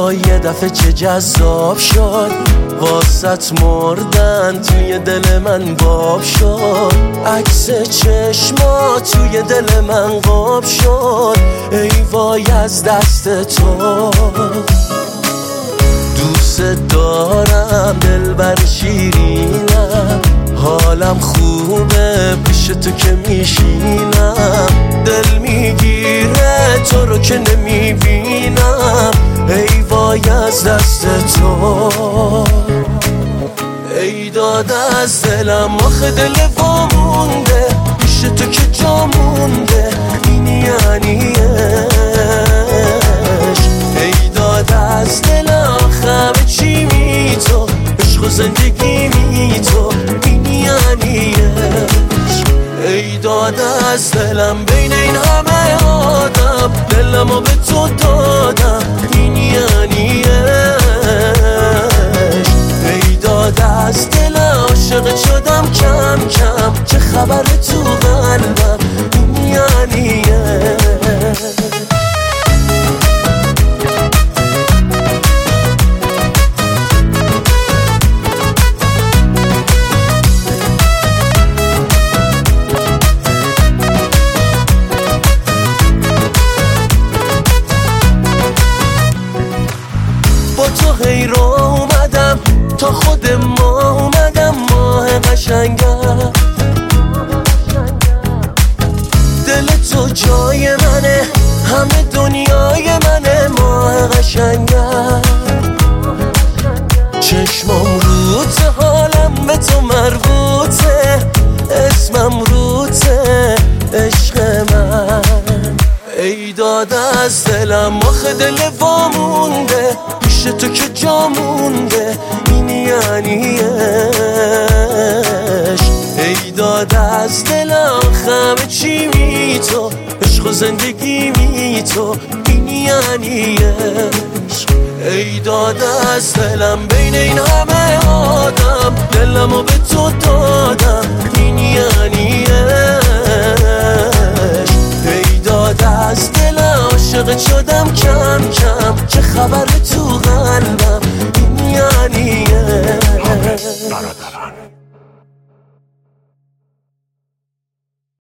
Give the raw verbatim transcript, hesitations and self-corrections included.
وای یه دفعه چه جذاب شد، واسط مردن توی دل من باب شد. عکس چشما توی دل من قاب شد، ای وای از دست تو. دوست دارم دلبر شیرینم، حالم خوبه پیش تو که میشینم. دل میگیره تو رو که نمیبینم، ای وای از دست تو. ای داده از دلم آخه دل وامونده، پیش تو که جا مونده، این یعنی عشق. ای داده از دلم همه چی می تو، عشق و زندگی می تو، این یعنی عشق. ای داده از دلم بین این همه آدم، دلمو به تو دادم، این یعنی عشق. ای داده از دلم عاشق شدم کم کم، چه خبر تو قلبم، این یعنی عشق. تو هی رو اومدم تا خود ما اومدم، ماه قشنگم. دل تو جای منه، همه دنیای منه، ماه قشنگم. چشمم روته، حالم به تو مربوطه، اسمم روته، عشق من. ای داده از دلم آخه دل وامونده، پیش تو که جا مونده، این یعنی عشق. ای داده از دلم همه چی می تو، عشق و زندگی می تو، این یعنی عشق. ای داده از دلم بین این همه آدم، دلمو به تو دادم، این یعنی عشق. ای داده از دلم عاشق شدم کم کم، چه خبر تو